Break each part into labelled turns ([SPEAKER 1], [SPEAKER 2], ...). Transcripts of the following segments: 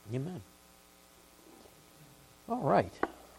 [SPEAKER 1] Amen. All right.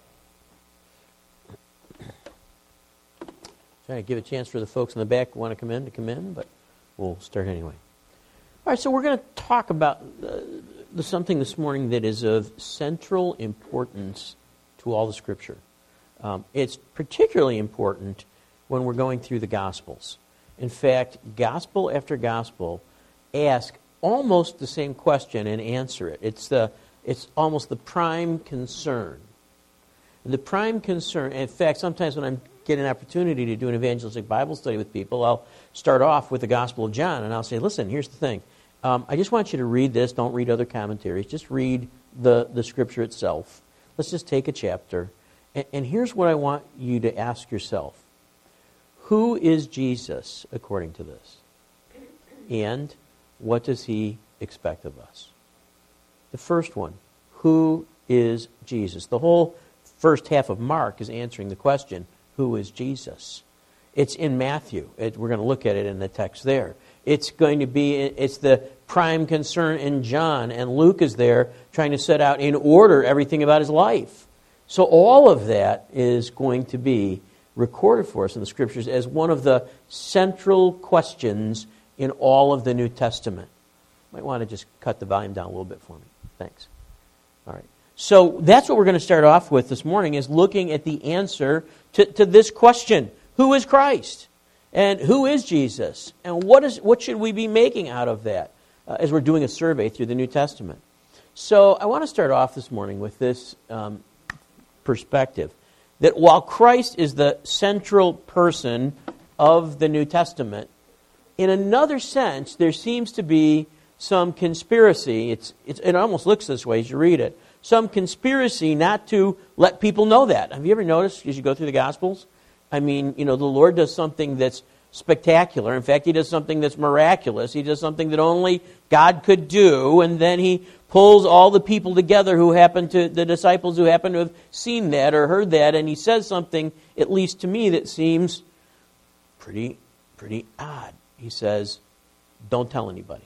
[SPEAKER 1] Trying to give a chance for the folks in the back who want to come in, but we'll start anyway. All right, so we're going to talk about something this morning that is of central importance to all the Scripture. It's particularly important when we're going through the Gospels. In fact, Gospel after Gospel ask almost the same question and answer it. It's almost the prime concern. The prime concern, in fact, sometimes when I get an opportunity to do an evangelistic Bible study with people, I'll start off with the Gospel of John, and I'll say, listen, here's the thing. I just want you to read this. Don't read other commentaries. Just read the Scripture itself. Let's just take a chapter. And here's what I want you to ask yourself. Who is Jesus according to this? And what does he expect of us? The first one, who is Jesus? The whole first half of Mark is answering the question, who is Jesus? It's in Matthew. We're going to look at it in the text there. It's the prime concern in John, and Luke is there trying to set out in order everything about his life. So all of that is going to be recorded for us in the Scriptures as one of the central questions in all of the New Testament. Might want to just cut the volume down a little bit for me. Thanks. All right. So that's what we're going to start off with this morning, is looking at the answer to this question. Who is Christ? And who is Jesus? And what should we be making out of that as we're doing a survey through the New Testament? So I want to start off this morning with this perspective, that while Christ is the central person of the New Testament, in another sense, there seems to be some conspiracy. It almost looks this way as you read it. Some conspiracy not to let people know that. Have you ever noticed as you go through the Gospels? I mean, the Lord does something that's spectacular. In fact, he does something that's miraculous. He does something that only God could do, and then he pulls all the people together the disciples who happen to have seen that or heard that, and he says something, at least to me, that seems pretty odd. He says, don't tell anybody.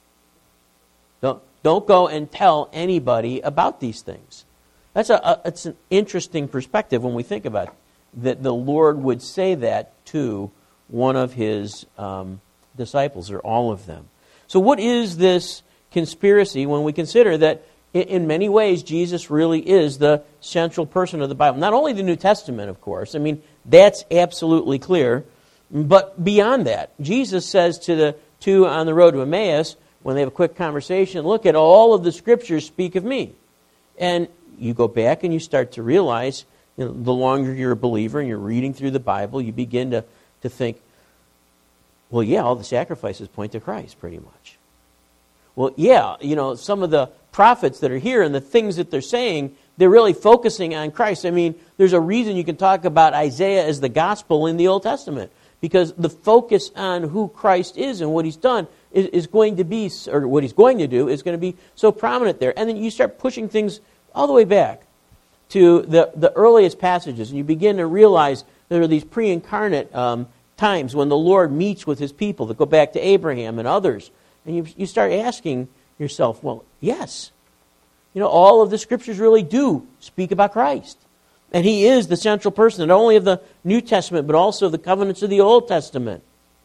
[SPEAKER 1] Don't go and tell anybody about these things. It's an interesting perspective when we think about it, that the Lord would say that to one of his disciples, or all of them. So what is this conspiracy when we consider that in many ways Jesus really is the central person of the Bible? Not only the New Testament, of course. I mean, that's absolutely clear. But beyond that, Jesus says to the two on the road to Emmaus, when they have a quick conversation, look at all of the Scriptures speak of me. And you go back and you start to realize, the longer you're a believer and you're reading through the Bible, you begin to think, well, yeah, all the sacrifices point to Christ, pretty much. Well, yeah, some of the prophets that are here and the things that they're saying, they're really focusing on Christ. I mean, there's a reason you can talk about Isaiah as the gospel in the Old Testament, because the focus on who Christ is and what he's done is going to be, or what he's going to do is going to be so prominent there. And then you start pushing things all the way back to the earliest passages, and you begin to realize there are these pre-incarnate times when the Lord meets with his people that go back to Abraham and others. And you start asking yourself, well, yes, all of the Scriptures really do speak about Christ. And he is the central person, not only of the New Testament, but also the covenants of the Old Testament.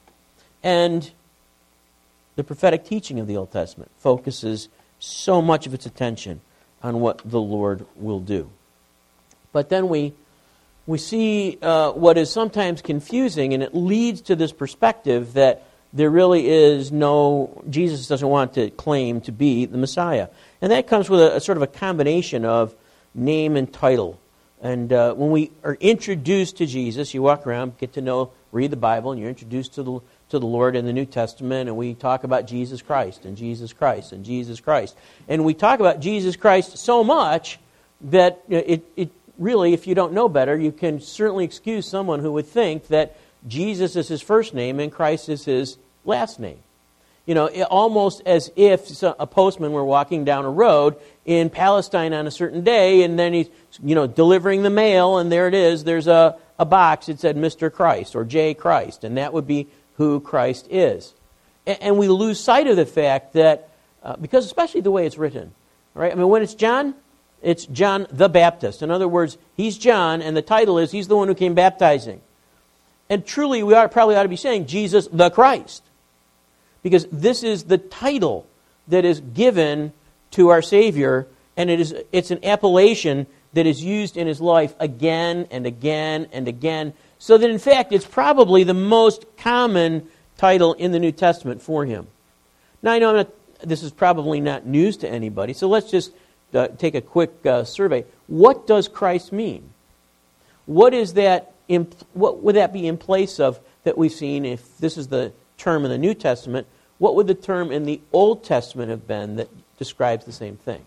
[SPEAKER 1] And the prophetic teaching of the Old Testament focuses so much of its attention on what the Lord will do. But then we see what is sometimes confusing, and it leads to this perspective that there really is Jesus doesn't want to claim to be the Messiah. And that comes with a sort of a combination of name and title. And when we are introduced to Jesus, you walk around, get to read the Bible, and you're introduced to the Lord in the New Testament, and we talk about Jesus Christ, and Jesus Christ, and Jesus Christ. And we talk about Jesus Christ so much that it really, if you don't know better, you can certainly excuse someone who would think that Jesus is his first name and Christ is his last name. Almost as if a postman were walking down a road in Palestine on a certain day, and then he's, delivering the mail, and there it is. There's a box. It said Mr. Christ or J. Christ, and that would be who Christ is. And we lose sight of the fact that, because especially the way it's written, Right? I mean, when it's John the Baptist. In other words, he's John, and the title is he's the one who came baptizing. And truly, we probably ought to be saying Jesus the Christ, because this is the title that is given to our Savior, and it's an appellation that is used in his life again and again and again, so that in fact it's probably the most common title in the New Testament for him. Now I know this is probably not news to anybody, so let's just take a quick survey. What does Christ mean? What is that? What would that be in place of that we've seen? If this is the term in the New Testament, what would the term in the Old Testament have been that describes the same thing?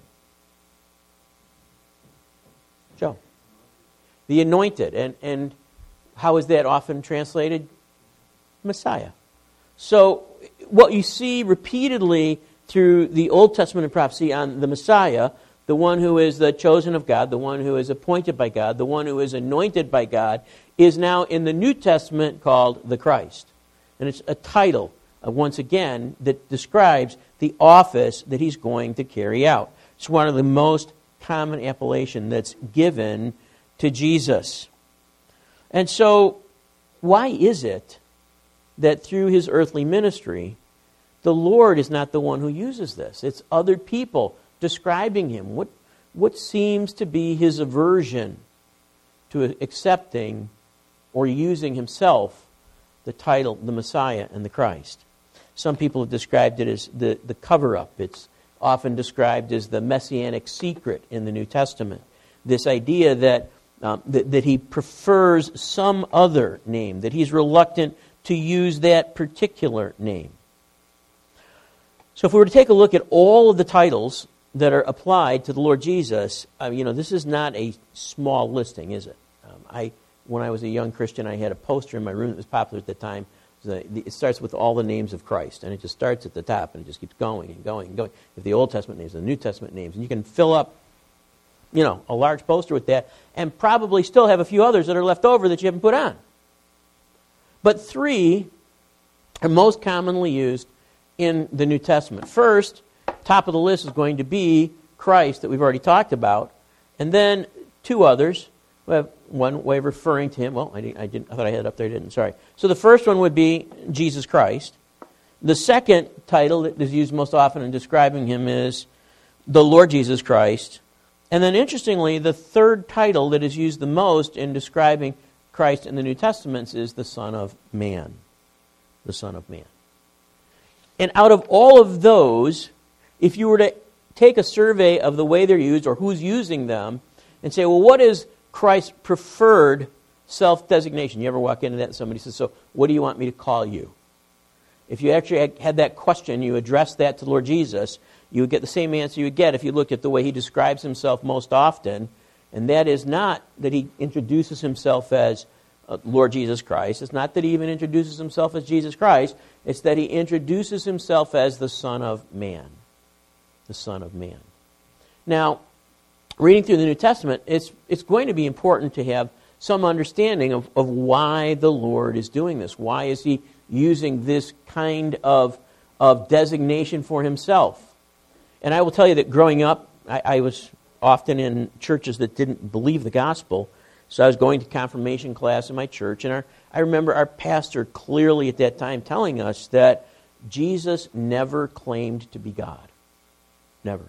[SPEAKER 1] Joe. The anointed. And how is that often translated? Messiah. So what you see repeatedly through the Old Testament and prophecy on the Messiah, the one who is the chosen of God, the one who is appointed by God, the one who is anointed by God, is now in the New Testament called the Christ. And it's a title, once again, that describes the office that he's going to carry out. It's one of the most common appellation that's given to Jesus. And so, why is it that through his earthly ministry, the Lord is not the one who uses this? It's other people describing him. What seems to be his aversion to accepting or using himself the title, the Messiah and the Christ? Some people have described it as the cover-up. It's often described as the messianic secret in the New Testament. This idea that he prefers some other name, that he's reluctant to use that particular name. So if we were to take a look at all of the titles that are applied to the Lord Jesus, this is not a small listing, is it? When I was a young Christian, I had a poster in my room that was popular at the time. It starts with all the names of Christ, and it just starts at the top, and it just keeps going and going and going. If the Old Testament names, the New Testament names, and you can fill up, a large poster with that, and probably still have a few others that are left over that you haven't put on. But 3 are most commonly used in the New Testament. First, top of the list is going to be Christ that we've already talked about, and then 2 others. We have one way of referring to him. Well, I thought I had it up there. I didn't. Sorry. So the first one would be Jesus Christ. The second title that is used most often in describing him is the Lord Jesus Christ. And then, interestingly, the third title that is used the most in describing Christ in the New Testament is the Son of Man. The Son of Man. And out of all of those, if you were to take a survey of the way they're used or who's using them and say, well, what is Christ's preferred self-designation? You ever walk into that and somebody says, so what do you want me to call you? If you actually had that question, you address that to the Lord Jesus, you would get the same answer you would get if you looked at the way he describes himself most often, and that is not that he introduces himself as Lord Jesus Christ. It's not that he even introduces himself as Jesus Christ. It's that he introduces himself as the Son of Man. The Son of Man. Now, reading through the New Testament, it's going to be important to have some understanding of why the Lord is doing this. Why is he using this kind of designation for himself? And I will tell you that growing up, I was often in churches that didn't believe the gospel. So I was going to confirmation class in my church, and I remember our pastor clearly at that time telling us that Jesus never claimed to be God. Never.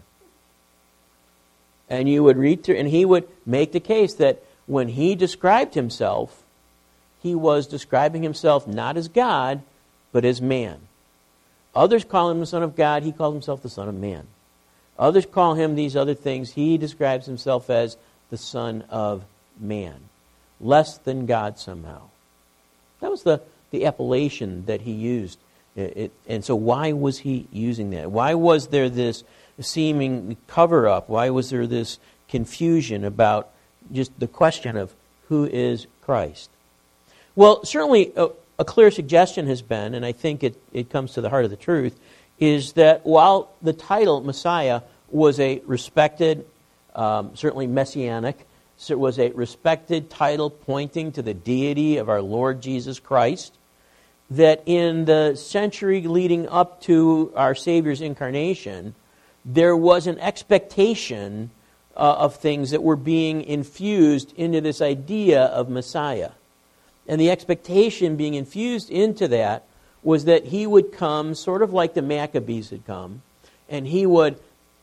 [SPEAKER 1] And you would read through, and he would make the case that when he described himself, he was describing himself not as God, but as man. Others call him the Son of God. He calls himself the Son of Man. Others call him these other things. He describes himself as the Son of Man. Less than God somehow. That was the appellation that he used. And so why was he using that? Why was there this seeming cover-up? Why was there this confusion about just the question of who is Christ? Well, certainly a clear suggestion has been, and I think it comes to the heart of the truth, is that while the title Messiah was a respected, certainly messianic, so it was a respected title pointing to the deity of our Lord Jesus Christ, that in the century leading up to our Savior's incarnation, there was an expectation of things that were being infused into this idea of Messiah. And the expectation being infused into that was that he would come sort of like the Maccabees had come, and he would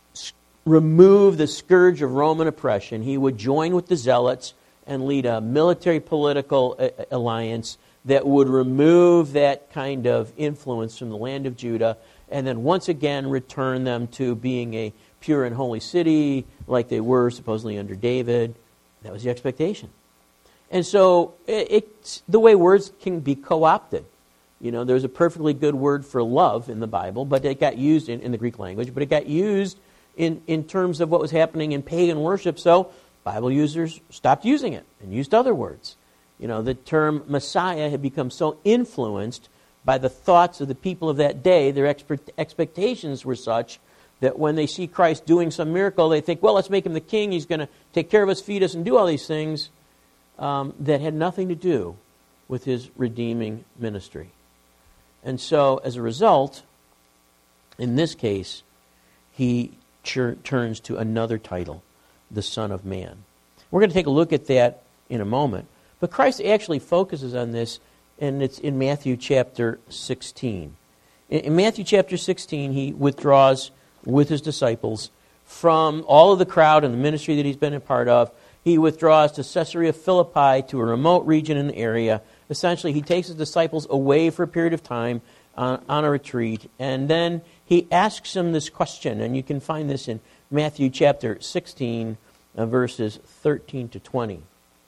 [SPEAKER 1] remove the scourge of Roman oppression. He would join with the Zealots and lead a military-political alliance that would remove that kind of influence from the land of Judah, and then once again return them to being a pure and holy city like they were supposedly under David. That was the expectation. And so it's the way words can be co-opted. There's a perfectly good word for love in the Bible, but it got used in the Greek language, but it got used in terms of what was happening in pagan worship, so Bible users stopped using it and used other words. The term Messiah had become so influenced by the thoughts of the people of that day, their expectations were such that when they see Christ doing some miracle, they think, well, let's make him the king, he's going to take care of us, feed us, and do all these things that had nothing to do with his redeeming ministry. And so, as a result, in this case, he turns to another title, the Son of Man. We're going to take a look at that in a moment. But Christ actually focuses on this, and it's in Matthew chapter 16. In Matthew chapter 16, he withdraws with his disciples from all of the crowd and the ministry that he's been a part of. He withdraws to Caesarea Philippi, to a remote region in the area. Essentially, he takes his disciples away for a period of time on a retreat, and then he asks them this question, and you can find this in Matthew chapter 16, verses 13 to 20.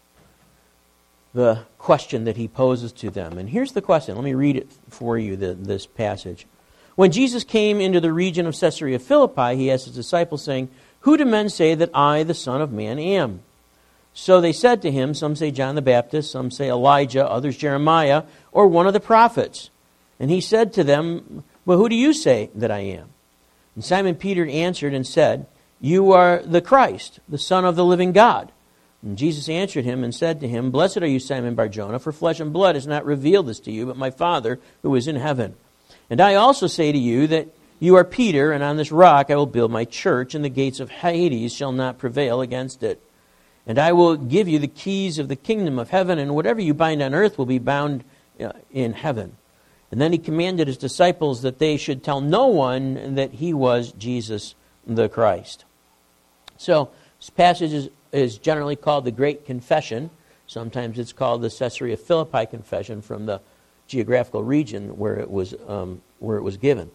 [SPEAKER 1] The question that he poses to them. And here's the question. Let me read it for you, this passage. When Jesus came into the region of Caesarea Philippi, he asked his disciples, saying, "Who do men say that I, the Son of Man, am?" So they said to him, some say John the Baptist, some say Elijah, others Jeremiah, or one of the prophets. And he said to them, "Well, who do you say that I am?" And Simon Peter answered and said, "You are the Christ, the Son of the living God." And Jesus answered him and said to him, "Blessed are you, Simon Bar-Jonah, for flesh and blood has not revealed this to you, but my Father who is in heaven. And I also say to you that you are Peter, and on this rock I will build my church, and the gates of Hades shall not prevail against it. And I will give you the keys of the kingdom of heaven, and whatever you bind on earth will be bound in heaven." And then he commanded his disciples that they should tell no one that he was Jesus the Christ. So this passage is generally called the Great Confession. Sometimes it's called the Caesarea Philippi Confession from the geographical region where it was given.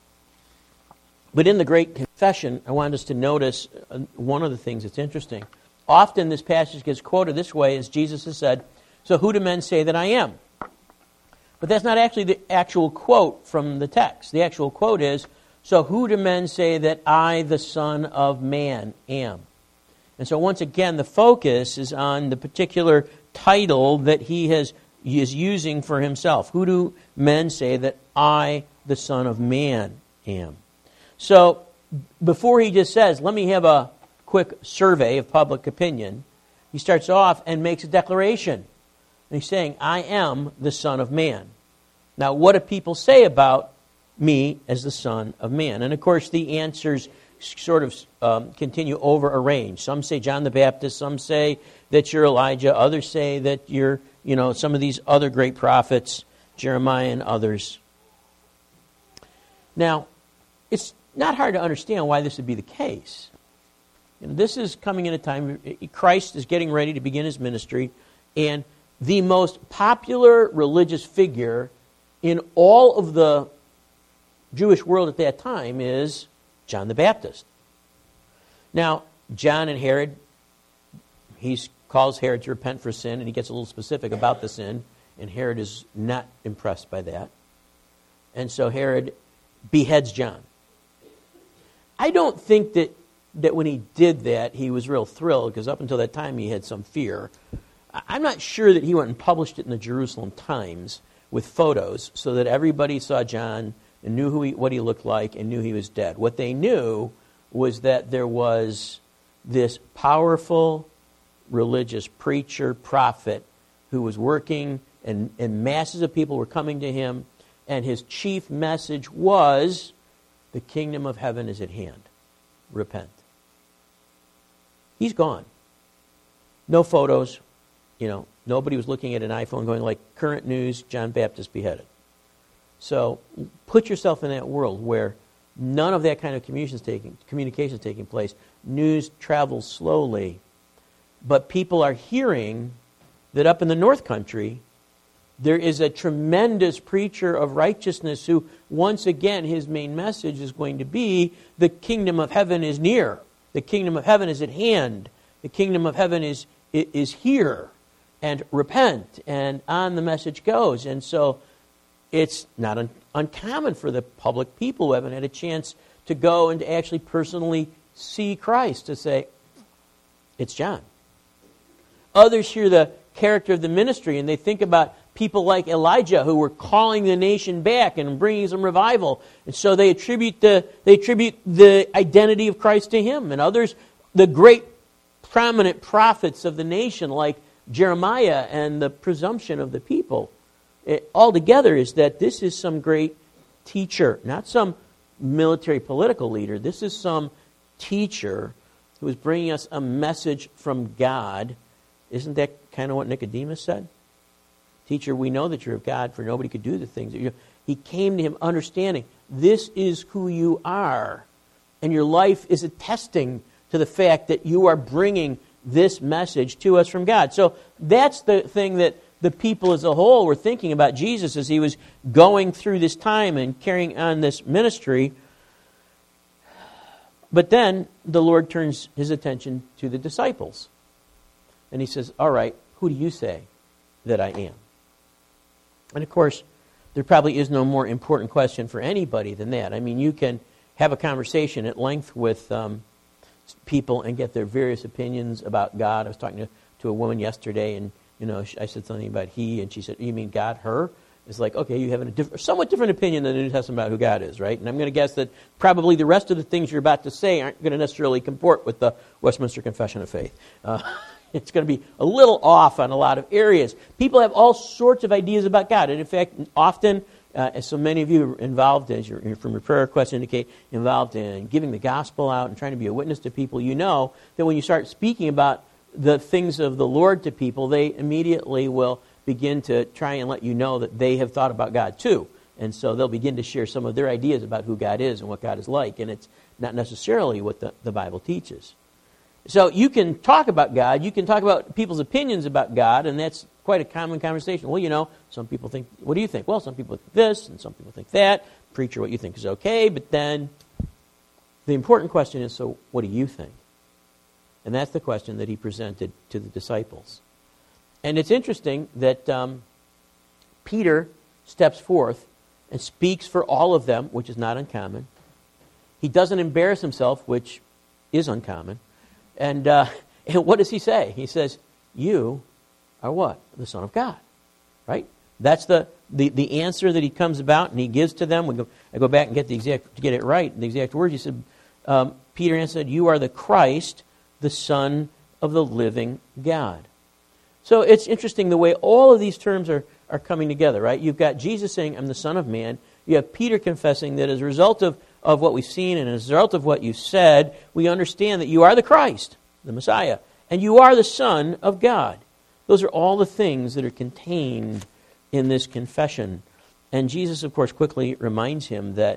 [SPEAKER 1] But in the Great Confession, I want us to notice one of the things that's interesting. Often this passage gets quoted this way, as Jesus has said, "So who do men say that I am?" But that's not actually the actual quote from the text. The actual quote is, "So who do men say that I, the Son of Man, am?" And so once again, the focus is on the particular title that he is using for himself. Who do men say that I, the Son of Man, am? So before he just says, let me have a quick survey of public opinion, he starts off and makes a declaration. And he's saying, I am the Son of Man. Now, what do people say about me as the Son of Man? And of course, the answers sort of continue over a range. Some say John the Baptist, some say that you're Elijah, others say that you're, some of these other great prophets, Jeremiah and others. Now, it's not hard to understand why this would be the case. This is coming in a time, Christ is getting ready to begin his ministry, and the most popular religious figure in all of the Jewish world at that time is John the Baptist. Now, John and Herod, he calls Herod to repent for sin, and he gets a little specific about the sin, and Herod is not impressed by that. And so Herod beheads John. I don't think that when he did that, he was real thrilled, because up until that time he had some fear. I'm not sure that he went and published it in the Jerusalem Times with photos so that everybody saw John and knew what he looked like and knew he was dead. What they knew was that there was this powerful religious preacher, prophet, who was working, and masses of people were coming to him, and his chief message was, the kingdom of heaven is at hand. repent. He's gone. No photos. Nobody was looking at an iPhone going like, current news, John Baptist beheaded. So put yourself in that world where none of that kind of communication is taking place. News travels slowly. But people are hearing that up in the North Country, there is a tremendous preacher of righteousness who, once again, his main message is going to be, the kingdom of heaven is near. The kingdom of heaven is at hand. The kingdom of heaven is here. And repent. And on the message goes. And so it's not uncommon for the public people who haven't had a chance to go and to actually personally see Christ to say, it's John. Others hear the character of the ministry and they think about people like Elijah who were calling the nation back and bringing some revival. And so they attribute the identity of Christ to him. And others, the great prominent prophets of the nation like Jeremiah and the presumption of the people. Altogether is that this is some great teacher, not some military political leader. This is some teacher who is bringing us a message from God. Isn't that kind of what Nicodemus said? Teacher, we know that you're of God, for nobody could do the things that you do. He came to him understanding this is who you are. And your life is attesting to the fact that you are bringing this message to us from God. So that's the thing that the people as a whole were thinking about Jesus as he was going through this time and carrying on this ministry. But then the Lord turns his attention to the disciples. And he says, all right, who do you say that I am? And of course, there probably is no more important question for anybody than that. I mean, you can have a conversation at length with people and get their various opinions about God. I was talking to a woman yesterday, and I said something about he, and she said, "You mean God, her?" It's like, okay, you have a somewhat different opinion than the New Testament about who God is, right? And I'm going to guess that probably the rest of the things you're about to say aren't going to necessarily comport with the Westminster Confession of Faith. It's going to be a little off on a lot of areas. People have all sorts of ideas about God. And in fact, often, as so many of you are involved, as from your prayer requests indicate, involved in giving the gospel out and trying to be a witness to people, you know that when you start speaking about the things of the Lord to people, they immediately will begin to try and let you know that they have thought about God too. And so they'll begin to share some of their ideas about who God is and what God is like. And it's not necessarily what the Bible teaches. So you can talk about God, you can talk about people's opinions about God, and that's quite a common conversation. Well, some people think, what do you think? Well, some people think this, and some people think that. Preacher, what you think is okay, but then the important question is, so what do you think? And that's the question that he presented to the disciples. And it's interesting that Peter steps forth and speaks for all of them, which is not uncommon. He doesn't embarrass himself, which is uncommon. And what does he say? He says, you are what? The Son of God. Right? That's the answer that he comes about and he gives to them. I go back and get it right, the exact words. He said, Peter answered, you are the Christ, the Son of the living God. So it's interesting the way all of these terms are coming together, right? You've got Jesus saying, I'm the Son of Man. You have Peter confessing that as a result of what we've seen and as a result of what you said, we understand that you are the Christ, the Messiah, and you are the Son of God. Those are all the things that are contained in this confession. And Jesus, of course, quickly reminds him that,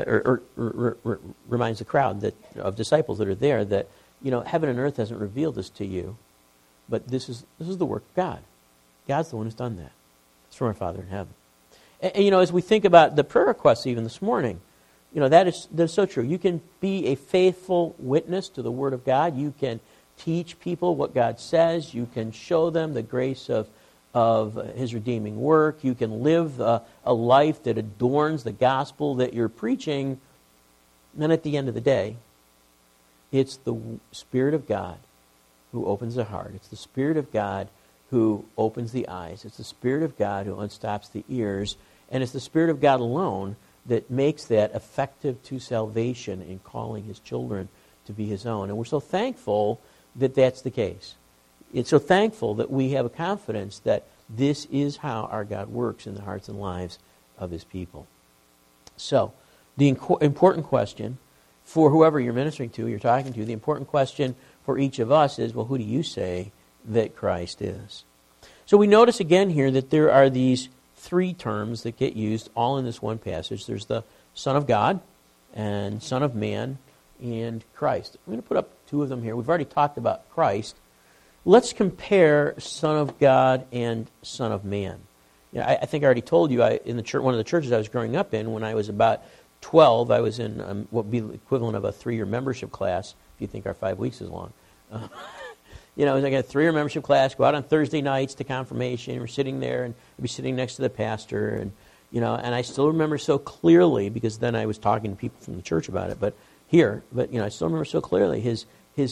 [SPEAKER 1] reminds the crowd of disciples that are there that, heaven and earth hasn't revealed this to you, but this is the work of God. God's the one who's done that. It's from our Father in heaven. And as we think about the prayer requests even this morning, that is so true. You can be a faithful witness to the Word of God. You can teach people what God says. You can show them the grace of His redeeming work. You can live a life that adorns the gospel that you're preaching. And then at the end of the day, it's the Spirit of God who opens the heart. It's the Spirit of God who opens the eyes. It's the Spirit of God who unstops the ears. And it's the Spirit of God alone that makes that effective to salvation in calling His children to be His own. And we're so thankful that that's the case. It's so thankful that we have a confidence that this is how our God works in the hearts and lives of His people. So, the important question for whoever you're ministering to, you're talking to, the important question for each of us is, well, who do you say that Christ is? So we notice again here that there are these three terms that get used all in this one passage. There's the Son of God and Son of Man and Christ. I'm going to put up two of them here. We've already talked about Christ. Let's compare Son of God and Son of Man. I think I already told you in the church, one of the churches I was growing up in, when I was about 12, I was in what would be the equivalent of a 3-year membership class, if you think our 5 weeks is long. I was like a 3-year membership class, go out on Thursday nights to confirmation. We're sitting there, and I'd be sitting next to the pastor, and I still remember so clearly, because then I was talking to people from the church about it, but I still remember so clearly his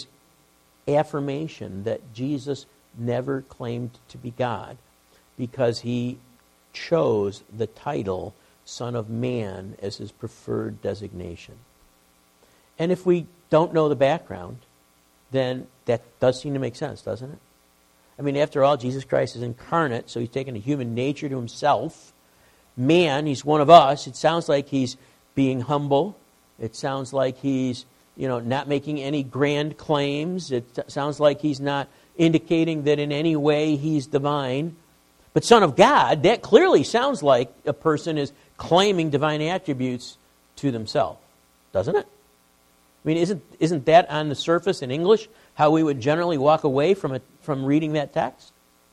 [SPEAKER 1] affirmation that Jesus never claimed to be God because he chose the title Son of Man as his preferred designation. And if we don't know the background, then that does seem to make sense, doesn't it? I mean, after all, Jesus Christ is incarnate, so he's taken a human nature to himself. Man, he's one of us. It sounds like he's being humble. It sounds like he's, not making any grand claims. It sounds like he's not indicating that in any way he's divine. But Son of God, that clearly sounds like a person is claiming divine attributes to themselves, doesn't it? I mean, isn't that on the surface in English how we would generally walk away from reading that text?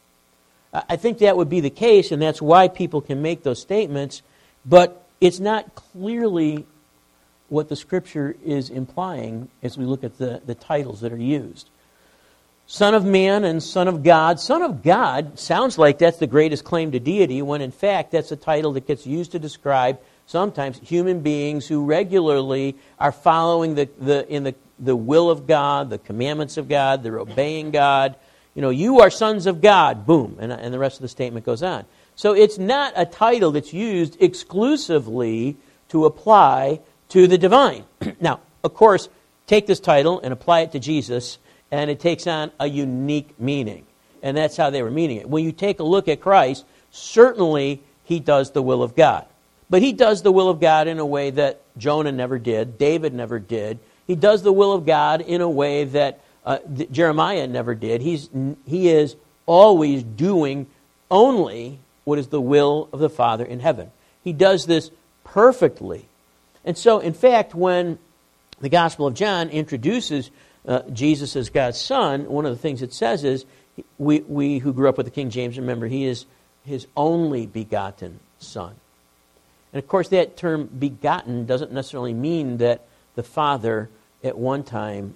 [SPEAKER 1] I think that would be the case, and that's why people can make those statements, but it's not clearly what the Scripture is implying as we look at the titles that are used. Son of Man and Son of God. Son of God sounds like that's the greatest claim to deity, when in fact that's a title that gets used to describe sometimes human beings who regularly are following the will of God, the commandments of God, they're obeying God. You are sons of God, boom, and the rest of the statement goes on. So it's not a title that's used exclusively to apply to the divine. Now, of course, take this title and apply it to Jesus, and it takes on a unique meaning. And that's how they were meaning it. When you take a look at Christ, certainly he does the will of God. But he does the will of God in a way that Jonah never did, David never did. He does the will of God in a way that Jeremiah never did. He is always doing only what is the will of the Father in heaven. He does this perfectly. And so, in fact, when the Gospel of John introduces Jesus as God's Son, one of the things it says is, we who grew up with the King James, remember, he is his only begotten Son. And of course, that term begotten doesn't necessarily mean that the Father at one time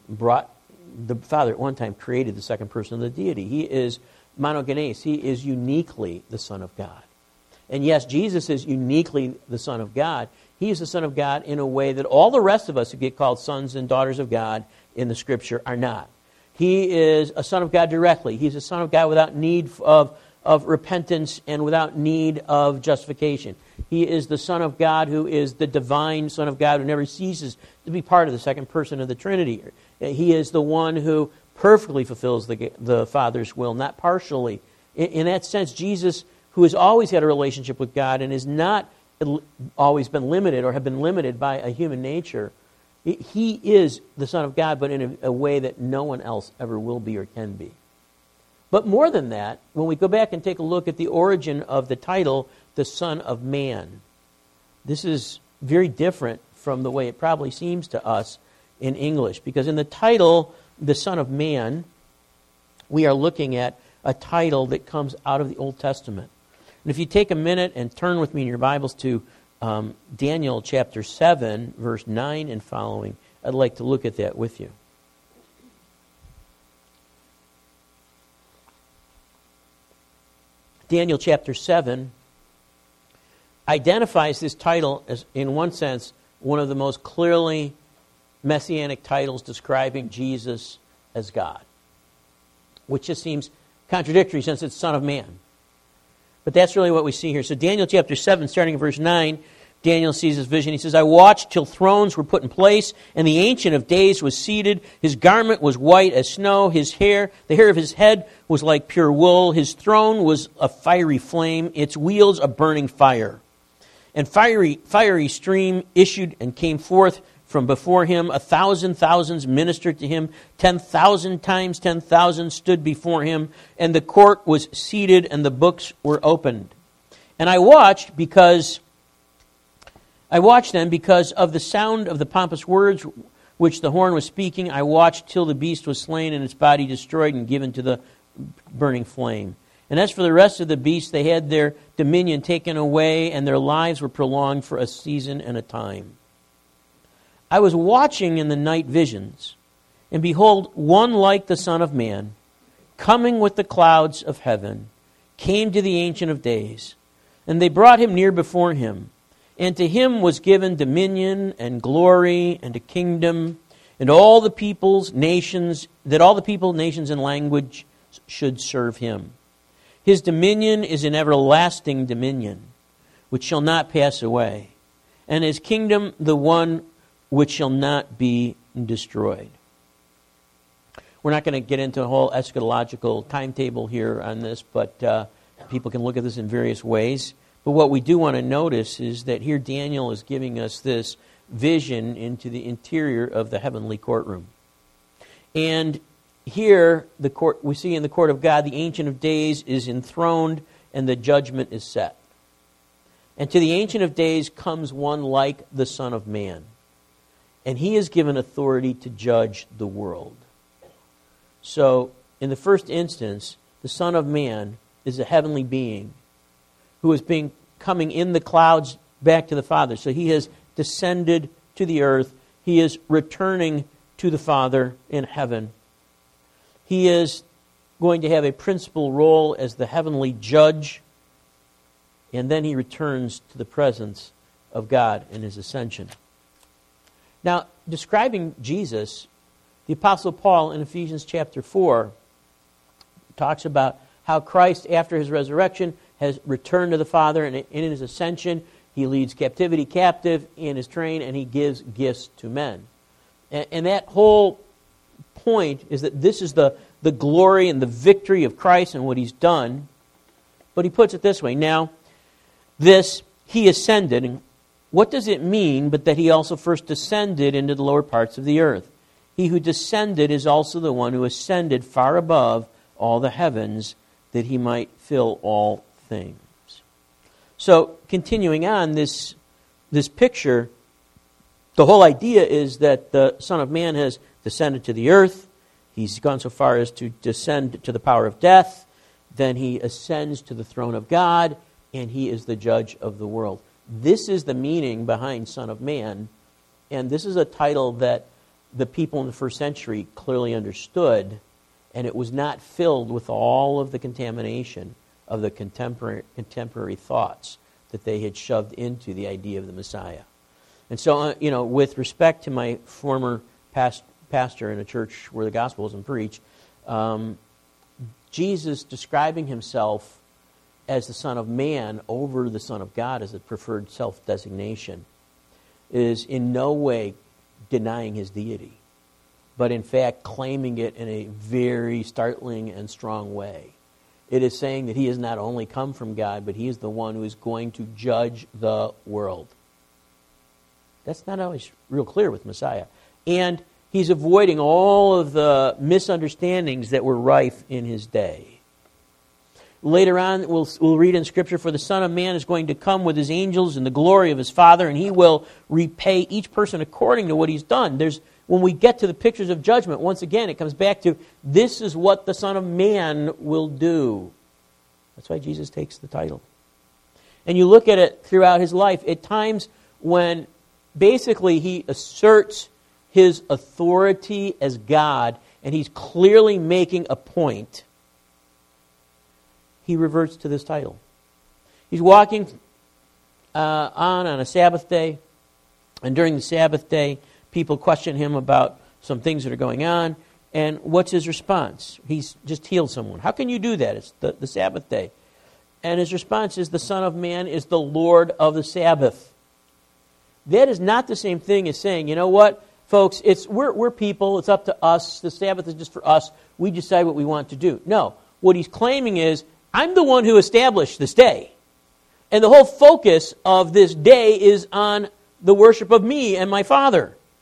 [SPEAKER 1] created the second person of the deity. He is monogenes. He is uniquely the Son of God. And yes, Jesus is uniquely the Son of God. He is the Son of God in a way that all the rest of us who get called sons and daughters of God in the Scripture are not. He is a Son of God directly. He's a Son of God without need of repentance and without need of justification. He is the Son of God who is the divine Son of God who never ceases to be part of the second person of the Trinity. He is the one who perfectly fulfills the Father's will, not partially. In that sense, Jesus, who has always had a relationship with God and has not always been limited or have been limited by a human nature, he is the Son of God, but in a way that no one else ever will be or can be. But more than that, when we go back and take a look at the origin of the title, the Son of Man, this is very different from the way it probably seems to us in English. Because in the title, the Son of Man, we are looking at a title that comes out of the Old Testament. And if you take a minute and turn with me in your Bibles to Daniel chapter 7, verse 9 and following, I'd like to look at that with you. Daniel chapter 7 identifies this title as, in one sense, one of the most clearly messianic titles describing Jesus as God, which just seems contradictory since it's Son of Man. But that's really what we see here. So Daniel chapter 7, starting in verse 9, Daniel sees this vision. He says, I watched till thrones were put in place, and the Ancient of Days was seated. His garment was white as snow. The hair of his head was like pure wool. His throne was a fiery flame, its wheels a burning fire. And fiery stream issued and came forth from before him. 1,000 thousands ministered to him. 10,000 times 10,000 stood before him. And the court was seated and the books were opened. And I watched them because of the sound of the pompous words which the horn was speaking. I watched till the beast was slain and its body destroyed and given to the burning flame. And as for the rest of the beasts, they had their dominion taken away, and their lives were prolonged for a season and a time. I was watching in the night visions, and behold, one like the Son of Man, coming with the clouds of heaven, came to the Ancient of Days. And they brought him near before him. And to him was given dominion and glory and a kingdom, and all the peoples, nations, and language should serve him. His dominion is an everlasting dominion, which shall not pass away, and his kingdom the one which shall not be destroyed. We're not going to get into a whole eschatological timetable here on this, but people can look at this in various ways. But what we do want to notice is that here Daniel is giving us this vision into the interior of the heavenly courtroom. And here we see in the court of God, the Ancient of Days is enthroned and the judgment is set. And to the Ancient of Days comes one like the Son of Man. And he is given authority to judge the world. So, in the first instance, the Son of Man is a heavenly being who is coming in the clouds back to the Father. So he has descended to the earth. He is returning to the Father in heaven. He is going to have a principal role as the heavenly judge. And then he returns to the presence of God in his ascension. Now, describing Jesus, the Apostle Paul in Ephesians chapter 4 talks about how Christ, after his resurrection, has returned to the Father, and in his ascension, he leads captivity captive in his train, and he gives gifts to men. And that whole point is that this is the glory and the victory of Christ and what he's done. But he puts it this way. Now, he ascended. And what does it mean but that he also first descended into the lower parts of the earth? He who descended is also the one who ascended far above all the heavens, that he might fill all things. So, continuing on this picture, the whole idea is that the Son of Man has descended to the earth. He's gone so far as to descend to the power of death. Then he ascends to the throne of God, and he is the judge of the world. This is the meaning behind Son of Man, and this is a title that the people in the first century clearly understood, and it was not filled with all of the contamination of the contemporary thoughts that they had shoved into the idea of the Messiah. And so, with respect to my former pastor in a church where the gospel wasn't preached, Jesus describing himself as the Son of Man over the Son of God as a preferred self-designation is in no way denying his deity, but in fact claiming it in a very startling and strong way. It is saying that he has not only come from God, but he is the one who is going to judge the world. That's not always real clear with Messiah. And he's avoiding all of the misunderstandings that were rife in his day. Later on, we'll read in Scripture, for the Son of Man is going to come with his angels in the glory of his Father, and he will repay each person according to what he's done. When we get to the pictures of judgment, once again, it comes back to this is what the Son of Man will do. That's why Jesus takes the title. And you look at it throughout his life, at times when basically he asserts his authority as God, and he's clearly making a point, he reverts to this title. He's walking on a Sabbath day, and during the Sabbath day, people question him about some things that are going on, and what's his response? He's just healed someone. How can you do that? It's the Sabbath day. And his response is, the Son of Man is the Lord of the Sabbath. That is not the same thing as saying, you know what, folks, we're people, it's up to us, the Sabbath is just for us, we decide what we want to do. No, what he's claiming is, I'm the one who established this day. And the whole focus of this day is on the worship of me and my Father.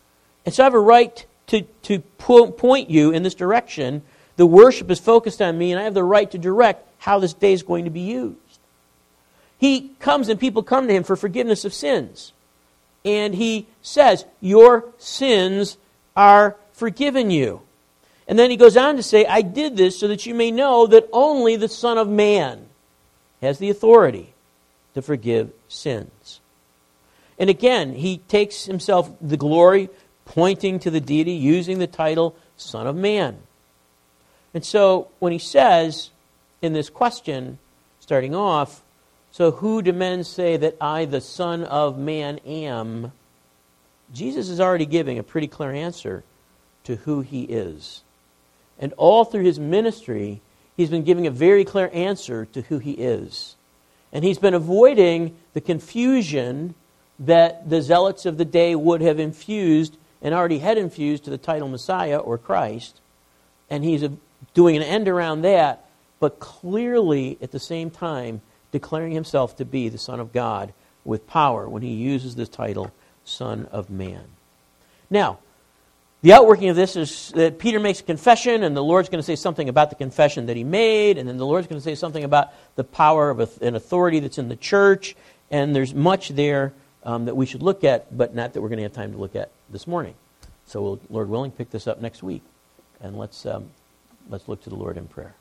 [SPEAKER 1] And so I have a right to point you in this direction. The worship is focused on me, and I have the right to direct how this day is going to be used. He comes and people come to him for forgiveness of sins. And he says, your sins are forgiven you. And then he goes on to say, I did this so that you may know that only the Son of Man has the authority to forgive sins. And again, he takes himself the glory, pointing to the deity, using the title Son of Man. And so when he says in this question, starting off, so who do men say that I, the Son of Man, am? Jesus is already giving a pretty clear answer to who he is. And all through his ministry, he's been giving a very clear answer to who he is. And he's been avoiding the confusion that the zealots of the day would have infused and already had infused to the title Messiah or Christ. And he's doing an end around that, but clearly at the same time declaring himself to be the Son of God with power when he uses this title, Son of Man. Now, the outworking of this is that Peter makes a confession, and the Lord's going to say something about the confession that he made, and then the Lord's going to say something about the power of an authority that's in the church, and there's much there that we should look at, but not that we're going to have time to look at this morning. So we'll, Lord willing, pick this up next week, and let's look to the Lord in prayer.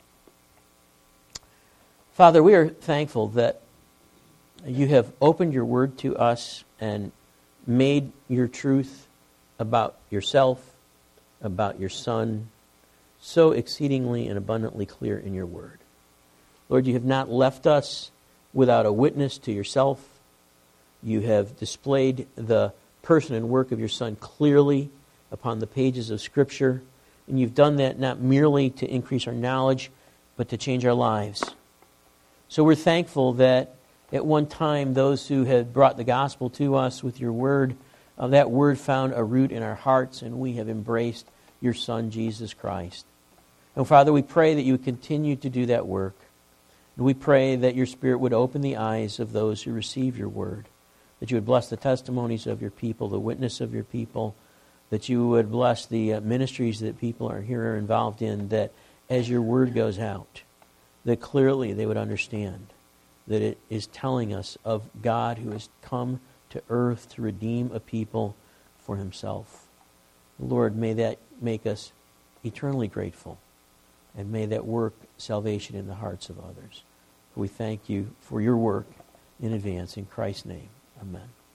[SPEAKER 1] Father, we are thankful that you have opened your word to us and made your truth about yourself, about your Son, so exceedingly and abundantly clear in your word. Lord, you have not left us without a witness to yourself. You have displayed the person and work of your Son clearly upon the pages of Scripture, and you've done that not merely to increase our knowledge, but to change our lives. So we're thankful that at one time those who had brought the gospel to us with your word, that word found a root in our hearts, and we have embraced your Son, Jesus Christ. And Father, we pray that you would continue to do that work. And we pray that your Spirit would open the eyes of those who receive your word, that you would bless the testimonies of your people, the witness of your people, that you would bless the ministries that people are here are involved in, that as your word goes out, that clearly they would understand that it is telling us of God who has come to earth to redeem a people for himself. Lord, may that make us eternally grateful, and may that work salvation in the hearts of others. We thank you for your work in advance. In Christ's name, amen.